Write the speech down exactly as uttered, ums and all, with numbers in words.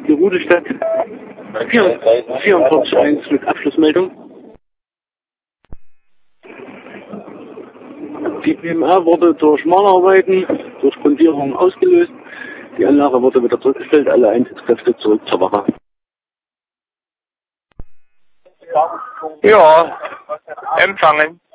die Rudestadt vierundvierzig eins mit Abschlussmeldung. Die B M R wurde durch Malarbeiten, durch Grundierung ausgelöst. Die Anlage wurde wieder zurückgestellt, alle Einsatzkräfte zurück zur Wache. Ja, empfangen.